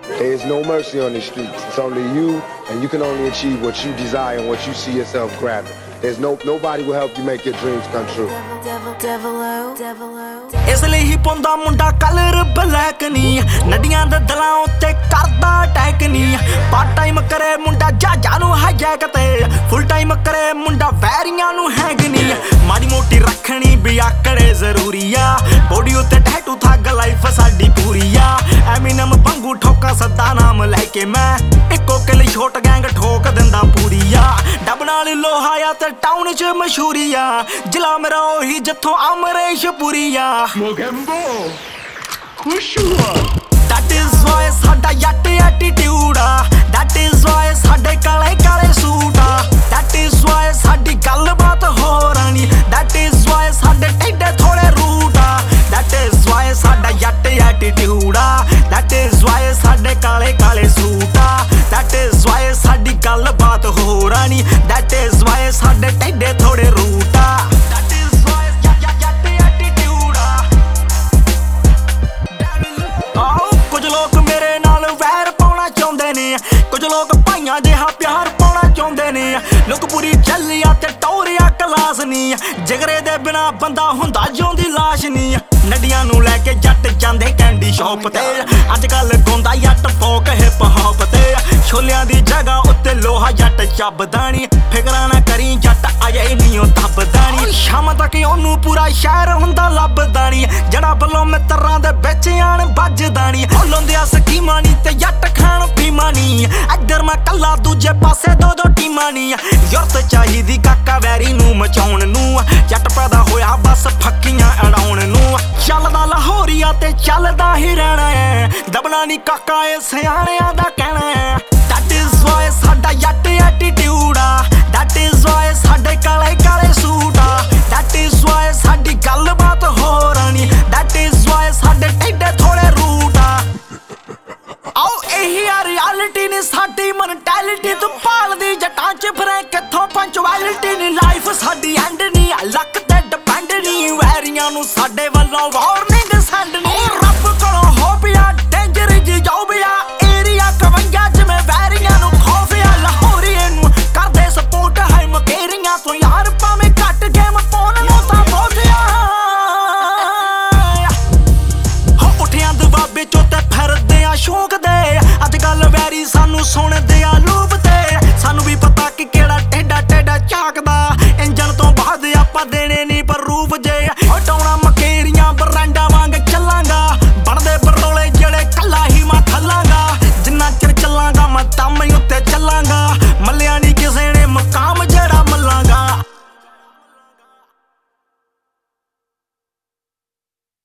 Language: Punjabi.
There's no mercy on these streets. It's only you, and you can only achieve what you desire and what you see yourself grabbing. There's nobody will help you make your dreams come true. ਇਸ ਲਈ ਹੀ ਪਾਉਂਦਾ ਮੁੰਡਾ ਕਲਰ ਬਲੈਕ ਨੀ ਨੱਡੀਆਂ ਦੇ ਦਿਲਾਂ ਉੱਤੇ ਕਰਦਾ ਅਟੈਕ ਨੀ ਪਾਰਟ ਟਾਈਮ ਕਰੇ ਮੁੰਡਾ ਜਹਾਜ਼ਾਂ ਨੂੰ ਹਾਈਜੈਕ ਤੇ ਫੁੱਲ ਟਾਈਮ ਕਰੇ ਮੁੰਡਾ ਵੈਰੀਆਂ ਨੂੰ ਹੈਗ ਨੀ ਮਾੜੀ ਮੋਟੀ ਰੱਖਣੀ ਵੀ ਆਕੜੇ ਜ਼ਰੂਰੀ ਆ ਬੋਡੀ ਉੱਤੇ ਟੈਟੂ ਥੱਗ ਲਾਈਫ ਸਾਡੀ ਪੂਰੀ ਆ ਐਮਿਨਮ ਪੰਗੂ ਠੋਕਾ ਸੱਦਾ ਨਾਮ ਲੈ ਕੇ ਮੈਂ ਇੱਕੋ ਕਿਲੀ ਛੋਟ ਗੈਂਗ ਠੋਕ ਦਿੰਦਾ ਪੂਰੀ ਆ ਡੱਬ ਨਾਲ ਲੋਹਾ ਆ ਤੇ ਟਾਊਨ 'ਚ ਮਸ਼ਹੂਰੀ ਆ ਜ਼ਿਲ੍ਹਾ ਮੇਰਾ ਉਹੀ ਜਿੱਥੋਂ ਅਮਰੇਸ਼ ਪੁਰੀ ਆ Mogambo, Kushua. That is why ਸਾਡਾ ਯੱਟ ਐਟੀਟਿਊਡ ਆ That is why ਸਾਡੇ ਕਾਲੇ ਕਾਲੇ ਸੂਟ ਆ That is why ਸਾਡੀ ਗੱਲਬਾਤ ਹੋ ਰਾਣੀ That is why ਸਾਡੇ ਟੇਡੇ ਥੋੜੇ ਰੂਟ ਆ That is why ਸਾਡਾ ਯੱਟ ਐਟੀਟਿਊਡ ਆ That is why ਸਾਡੇ ਕਾਲੇ ਕਾਲੇ ਸੂਟ ਆ That is why ਸਾਡੀ ਗੱਲਬਾਤ ਹੋ ਰਾਣੀ That is why ਸਾਡੇ ਟੇਡੇ ਥੋੜੇ ਰੂਟ ਆ That is why Jatt attitude ਆ ਕੁਝ ਲੋਕ ਮੇਰੇ ਨਾਲ ਵੈਰ ਪਾਉਣਾ ਚਾਹੁੰਦੇ ਨੇ ਕੁਝ ਲੋਕ ਭਾਈਆਂ ਜਿਹਾ ਪਿਆਰ ਪਾਉਣਾ ਚਾਹੁੰਦੇ ਨੇ ਲੋਕ ਪੂਰੀ ਚੱਲਿਆ ਤੇ ਟੌਰਿਆ ਕਲਾਸ ਨਹੀਂ ਜਿਗਰੇ ਦੇ ਬਿਨਾ ਬੰਦਾ ਹੁੰਦਾ ਜਿਉਂਦੀ ਲਾਸ਼ ਨਹੀਂ ਨੱਡੀਆਂ ਨੂੰ ਲੈ ਕੇ ਜੱਟ ਜਾਂਦੇ ਕੈਂਡੀ ਸ਼ੌਪ ਤੇ ਅੱਜ ਕੱਲ ਗਾਉਂਦਾ ਜੱਟ ਫੋਕ ਹਿਪ ਹੌਪ ਤੇ ਛੋਲਿਆਂ ਦੀ ਜਗ੍ਹਾ ਉੱਤੇ ਲੋਹਾ ਜੱਟ ਚੱਬਦਾ ਨੀ ਫਿਕਰਾਂ ਨਾ ਕਰੀ ਜੱਟ ਆਏ ਨਹੀਂ ਉਹ ਦੱਬਦਾ ਨੀ ਸ਼ਾਮ ਤੱਕ ਉਹਨੂੰ ਪੂਰਾ ਸ਼ਹਿਰ ਹੁੰਦਾ ਲੱਭਦਾ ਨੀ ਜੜਾ ਵੱਲੋਂ ਮਿੱਤਰਾਂ ਦੇ ਵਿੱਚ ਆਣ ਵੱਜਦਾ ਨੀ ਲਾਉਂਦਿਆ ਸਕੀਮਾਂ ਨੀ ਤੇ ਜੱਟ ਖਾਣ ਪੀਮਾ ਨੀ ਇੱਧਰ ਮੈਂ ਕੱਲਾ ਦੂਜੇ ਪਾਸੇ ਦੋ ਟੀਮਾਂ ਨੀ ਯੁਰਤ ਚਾਹੀਦੀ ਕਾਕਾ ਵੈਰੀ ਨੂੰ ਮਚਾਉਣ ਨੂੰ ਜੱਟ ਪੈਦਾ ਹੋਇਆ ਬਸ ਫੱਕੀਆਂ ਅੜਾਉਣ ਨੂੰ ਚੱਲਦਾ ਲਾਹੌਰੀਆ ਤੇ ਚੱਲਦਾ ਹੀ ਰਹਿਣਾ ਹੈ ਦਬਣਾ ਨੀ ਕਾਕਾ ਇਹ ਸਿਆਣਿਆਂ ਦਾ ਕਹਿਣਾ ਹੈ That is why ਸਾਡਾ ਯੱਟ ਐਟੀਟਿਊਡ ਆ That is why ਸਾਡੇ ਕਾਲੇ ਕਾਲੇ ਸੂਟ ਆ That is why ਸਾਡੀ ਗੱਲਬਾਤ ਹੋ ਰਾਣੀ That is why ਸਾਡੇ ਟੇਡੇ ਥੋੜੇ ਰੂਟ ਆ ਆਓ ਇਹੀ ਆ ਰਿਐਲਿਟੀ ਨੀ ਸਾਡੀ ਮੈਂਟੈਲਿਟੀ ਤੂੰ ਭਾਲਦੀ ਜੱਟਾਂ 'ਚ ਫਿਰੇ ਕਿੱਥੋਂ ਪੰਚੁਐਲਿਟੀ ਨੀ ਲਾਈਫ ਸਾਡੀ ਐਂਡ ਨੀ ਲੱਕ ਤੇ ਡਿਪੈਂਡ ਨੀ ਵੈਰੀਆਂ ਨੂੰ ਸਾਡੇ ਵੱਲੋਂ ਵਾਰਨਿੰਗ ਸੈਂਡ ਨੀ